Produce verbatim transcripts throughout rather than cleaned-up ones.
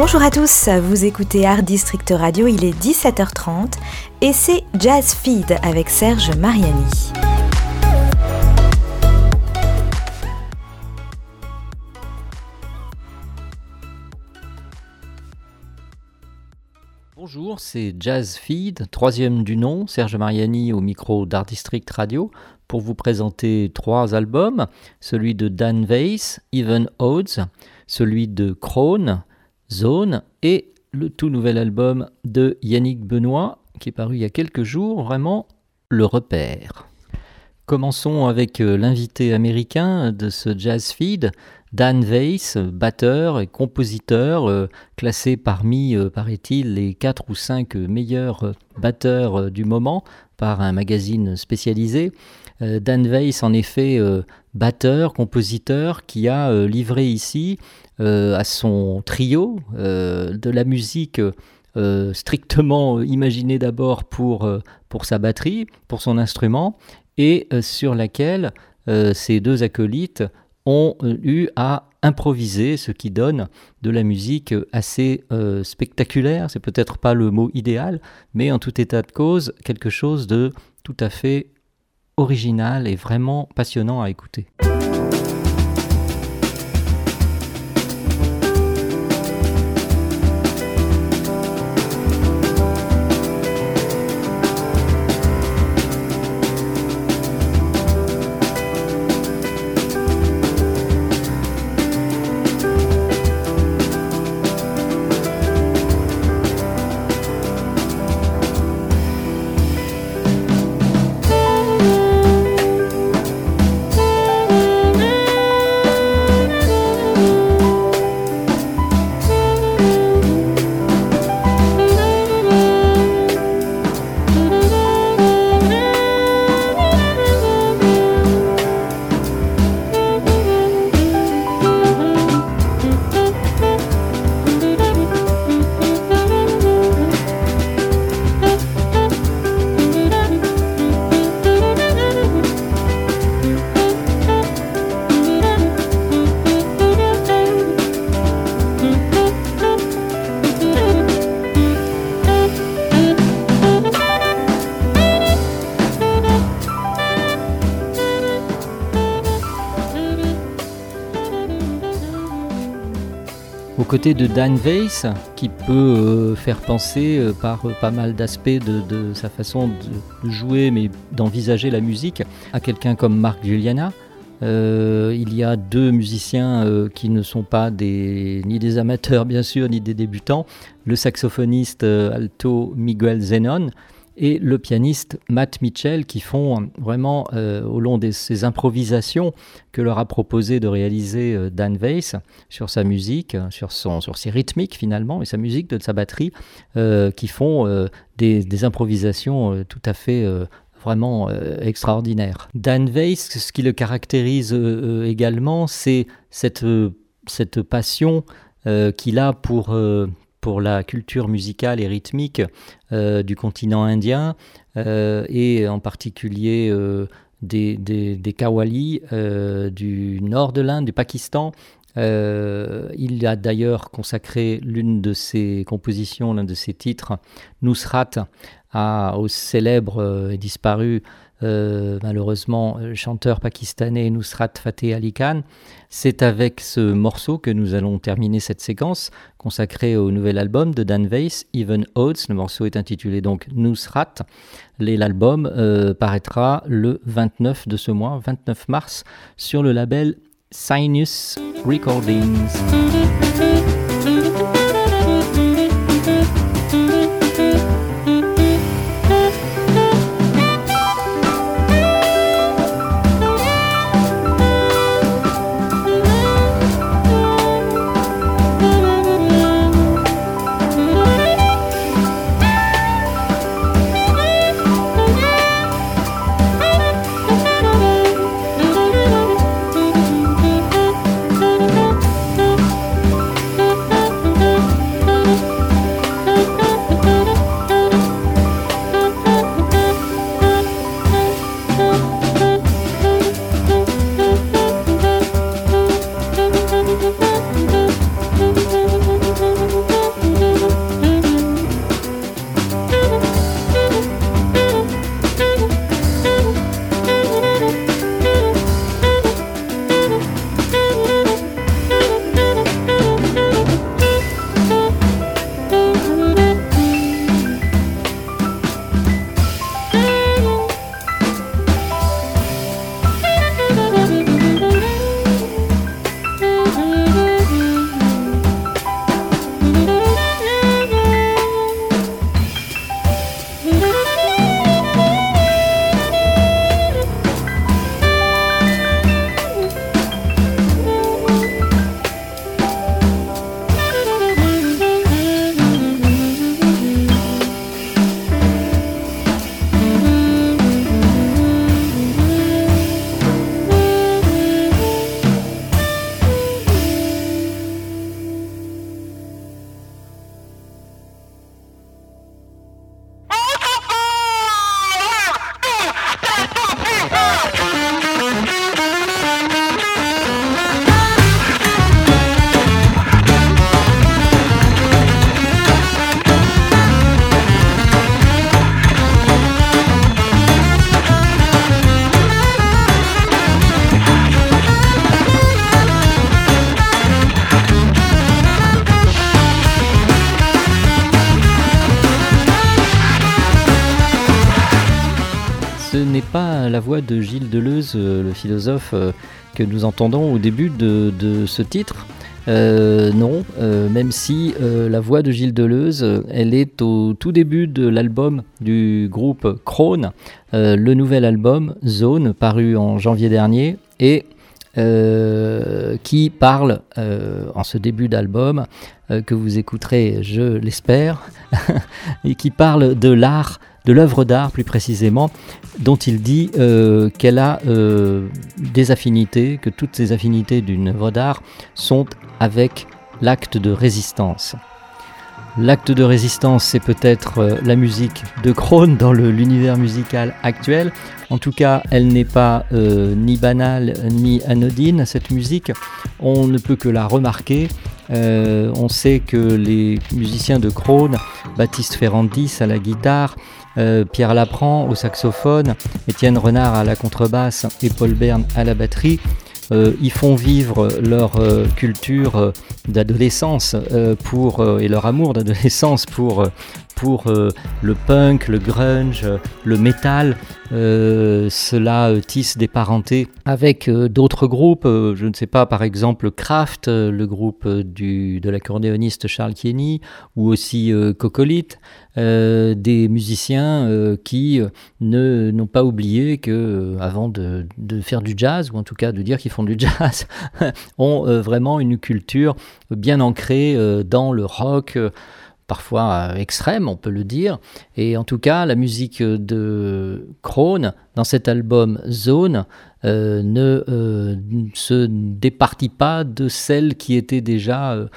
Bonjour à tous, vous écoutez Art District Radio, il est dix-sept heures trente et c'est Jazz Feed avec Serge Mariani. Bonjour, c'est Jazz Feed, troisième du nom, Serge Mariani au micro d'Art District Radio, pour vous présenter trois albums, celui de Dan Weiss, Even Odds, celui de Krone, Zone, et le tout nouvel album de Yannick Benoît, qui est paru il y a quelques jours, vraiment le repère. Commençons avec l'invité américain de ce Jazz Feed, Dan Weiss, batteur et compositeur, euh, classé parmi, euh, paraît-il, les quatre ou cinq meilleurs batteurs euh, du moment par un magazine spécialisé. Euh, Dan Weiss, en effet, euh, batteur, compositeur, qui a euh, livré ici euh, à son trio euh, de la musique euh, strictement imaginée d'abord pour, euh, pour sa batterie, pour son instrument, et euh, sur laquelle euh, ces deux acolytes ont eu à improviser, ce qui donne de la musique assez euh, spectaculaire. C'est peut-être pas le mot idéal, mais en tout état de cause, quelque chose de tout à fait original et vraiment passionnant à écouter. Aux côtés de Dan Weiss, qui peut euh, faire penser euh, par euh, pas mal d'aspects de, de sa façon de jouer, mais d'envisager la musique, à quelqu'un comme Mark Guiliana. Euh, il y a deux musiciens euh, qui ne sont pas des, ni des amateurs bien sûr, ni des débutants, le saxophoniste euh, alto Miguel Zenon et le pianiste Matt Mitchell, qui font vraiment, euh, au long de ces improvisations que leur a proposé de réaliser euh, Dan Weiss sur sa musique, sur, son, sur ses rythmiques finalement, et sa musique de sa batterie, euh, qui font euh, des, des improvisations euh, tout à fait euh, vraiment euh, extraordinaires. Dan Weiss, ce qui le caractérise euh, également, c'est cette, euh, cette passion euh, qu'il a pour... Euh, pour la culture musicale et rythmique euh, du continent indien euh, et en particulier euh, des, des, des Qawwali euh, du nord de l'Inde, du Pakistan. Euh, il a d'ailleurs consacré l'une de ses compositions, l'un de ses titres, Nusrat, à, au célèbre euh, et disparu Euh, malheureusement chanteur pakistanais Nusrat Fateh Ali Khan. C'est avec ce morceau que nous allons terminer cette séquence consacrée au nouvel album de Dan Weiss, Even Odds. Le morceau est intitulé donc Nusrat. L'album euh, paraîtra le vingt-neuf de ce mois, vingt-neuf mars, sur le label Sinus Recordings. la voix de Gilles Deleuze, euh, le philosophe euh, que nous entendons au début de, de ce titre. Euh, non, euh, même si euh, la voix de Gilles Deleuze, euh, elle est au tout début de l'album du groupe Krone, euh, le nouvel album Zone, paru en janvier dernier, et euh, qui parle, euh, en ce début d'album, euh, que vous écouterez, je l'espère, et qui parle de l'art, de l'œuvre d'art plus précisément, dont il dit euh, qu'elle a euh, des affinités, que toutes ces affinités d'une œuvre d'art sont avec l'acte de résistance. L'acte de résistance, c'est peut-être euh, la musique de Krone dans le, l'univers musical actuel. En tout cas, elle n'est pas euh, ni banale ni anodine, cette musique. On ne peut que la remarquer. Euh, on sait que les musiciens de Krone, Baptiste Ferrandis à la guitare, euh, Pierre Laprand au saxophone, Étienne Renard à la contrebasse et Paul Bern à la batterie, Euh, ils font vivre leur euh, culture euh, d'adolescence euh, pour, euh, et leur amour d'adolescence pour, euh, pour euh, le punk, le grunge, euh, le métal. Euh, cela euh, tisse des parentés avec euh, d'autres groupes, euh, je ne sais pas, par exemple Kraft, euh, le groupe euh, du, de l'accordéoniste Charles Kieny, ou aussi euh, Cocolite, euh, des musiciens euh, qui euh, ne, n'ont pas oublié que, euh, avant de, de faire du jazz, ou en tout cas de dire qu'ils font du jazz, ont euh, vraiment une culture bien ancrée euh, dans le rock, euh, parfois extrême, on peut le dire. Et en tout cas, la musique de Krone, dans cet album Zone, euh, ne euh, se départit pas de celle qui était déjà, euh,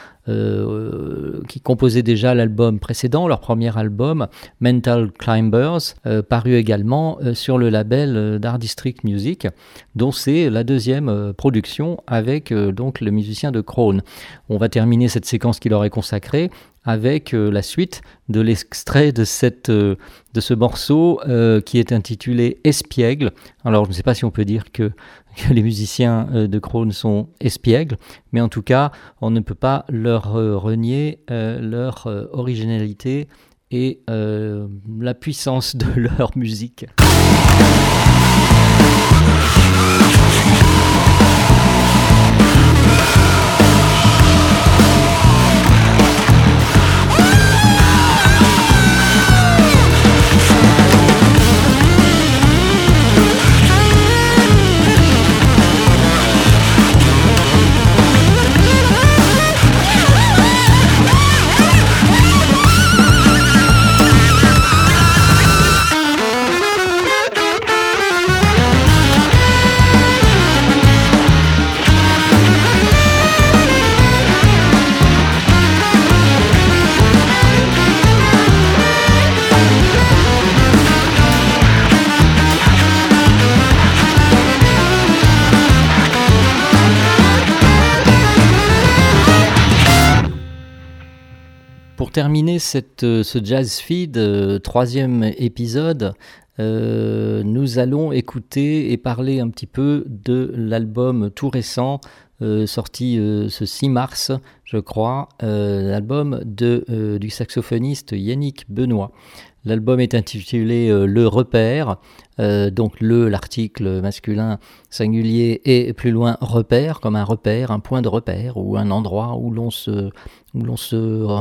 euh, qui composait déjà l'album précédent, leur premier album, Mental Climbers, euh, paru également euh, sur le label d'Art District Music, dont c'est la deuxième euh, production avec euh, donc le musicien de Krone. On va terminer cette séquence qui leur est consacrée avec euh, la suite de l'extrait de, cette, euh, de ce morceau euh, qui est intitulé Espiègle. Alors je ne sais pas si on peut dire que, que les musiciens euh, de Krone sont espiègles, mais en tout cas on ne peut pas leur euh, renier euh, leur euh, originalité et euh, la puissance de leur musique. Pour terminer cette, ce Jazz Feed, euh, troisième épisode, euh, nous allons écouter et parler un petit peu de l'album tout récent, euh, sorti euh, ce six mars, je crois, euh, l'album de, euh, du saxophoniste Yannick Benoît. L'album est intitulé euh, Le Repère, euh, donc le, l'article masculin singulier, et plus loin repère, comme un repère, un point de repère, ou un endroit où l'on se, où l'on se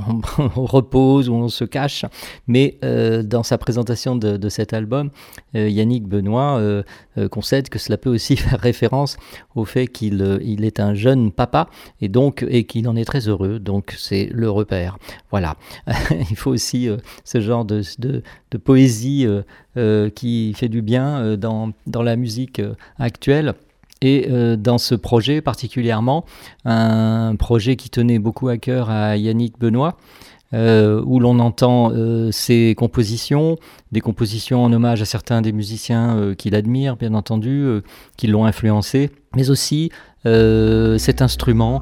repose, où l'on se cache. Mais euh, dans sa présentation de, de cet album, euh, Yannick Benoît euh, euh, concède que cela peut aussi faire référence au fait qu'il euh, il est un jeune papa, et, donc, et qu'il en est très heureux, donc c'est le repère. Voilà, il faut aussi euh, ce genre de, de, de poésie euh, euh, qui fait du bien euh, dans, dans la musique euh, actuelle. Et euh, dans ce projet particulièrement, un projet qui tenait beaucoup à cœur à Yannick Benoît, euh, où l'on entend euh, ses compositions, des compositions en hommage à certains des musiciens euh, qu'il admire, bien entendu, euh, qui l'ont influencé, mais aussi euh, cet instrument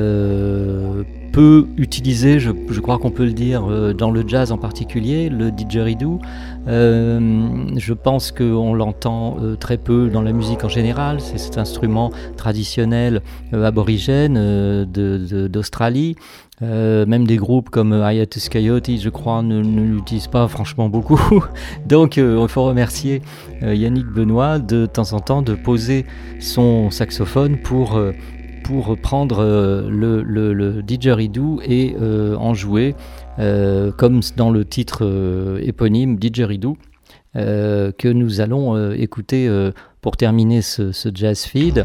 euh, peu utilisé, je, je crois qu'on peut le dire, euh, dans le jazz en particulier, le didgeridoo. Euh, je pense qu'on l'entend euh, très peu dans la musique en général. C'est cet instrument traditionnel euh, aborigène euh, de, de, d'Australie, Euh, même des groupes comme Hiatus Coyote, je crois, ne, ne l'utilisent pas franchement beaucoup. Donc euh, il faut remercier euh, Yannick Benoît de, de temps en temps de poser son saxophone pour, euh, pour prendre euh, le, le, le didgeridoo et euh, en jouer, euh, comme dans le titre euh, éponyme Didgeridoo, euh, que nous allons euh, écouter euh, pour terminer ce, ce jazz feed.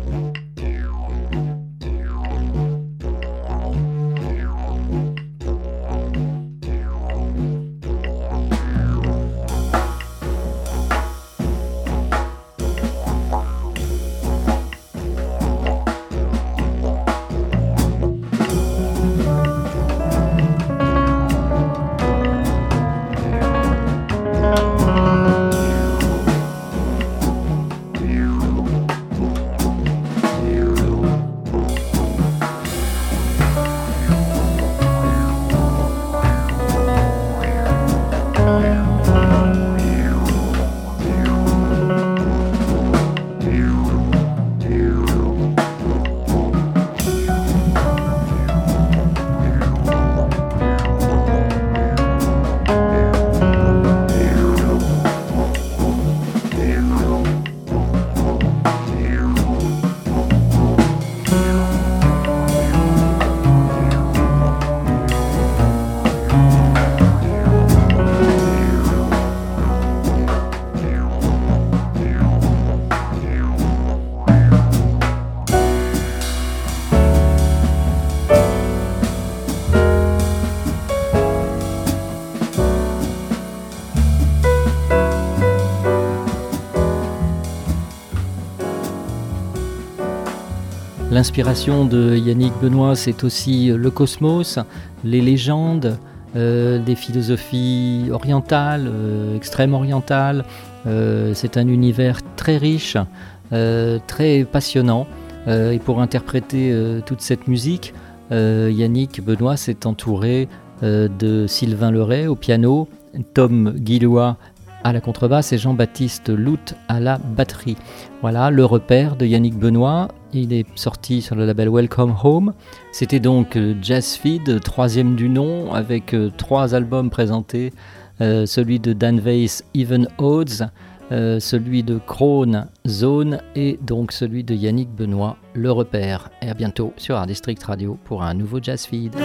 L'inspiration de Yannick Benoît, c'est aussi le cosmos, les légendes, euh, des philosophies orientales, euh, extrême orientales. Euh, c'est un univers très riche, euh, très passionnant. Euh, et pour interpréter euh, toute cette musique, euh, Yannick Benoît s'est entouré euh, de Sylvain Leray au piano, Tom Guillois à la contrebasse et Jean-Baptiste Lout à la batterie. Voilà le repère de Yannick Benoît. Il est sorti sur le label Welcome Home. C'était donc Jazz Feed, troisième du nom, avec euh, trois albums présentés. Euh, celui de Dan Weiss, Even Odds, euh, celui de Krone, Zone, et donc celui de Yannick Benoît, le repère. Et à bientôt sur Art District Radio pour un nouveau Jazz Feed.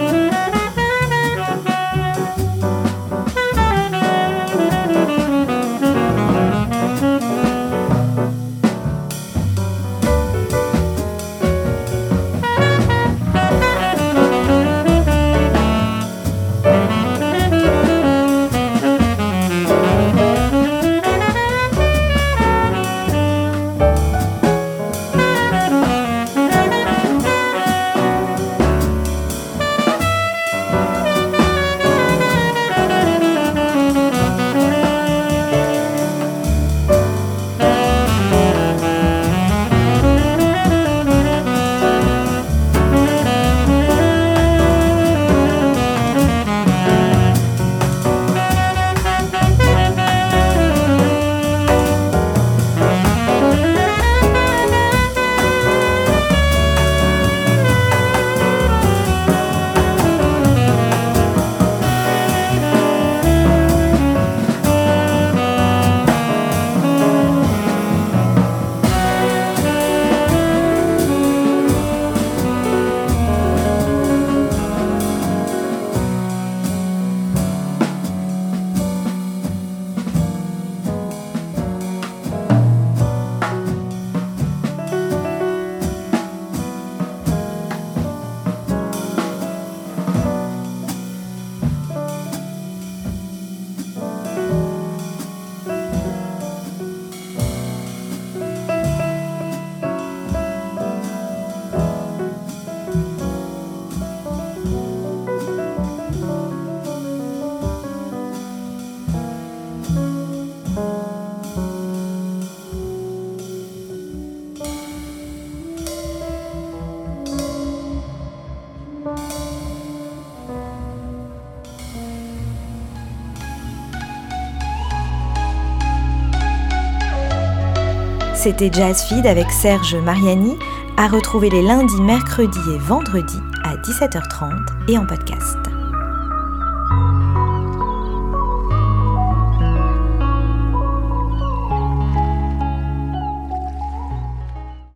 C'était Jazz Feed avec Serge Mariani, à retrouver les lundis, mercredis et vendredis à dix-sept heures trente et en podcast.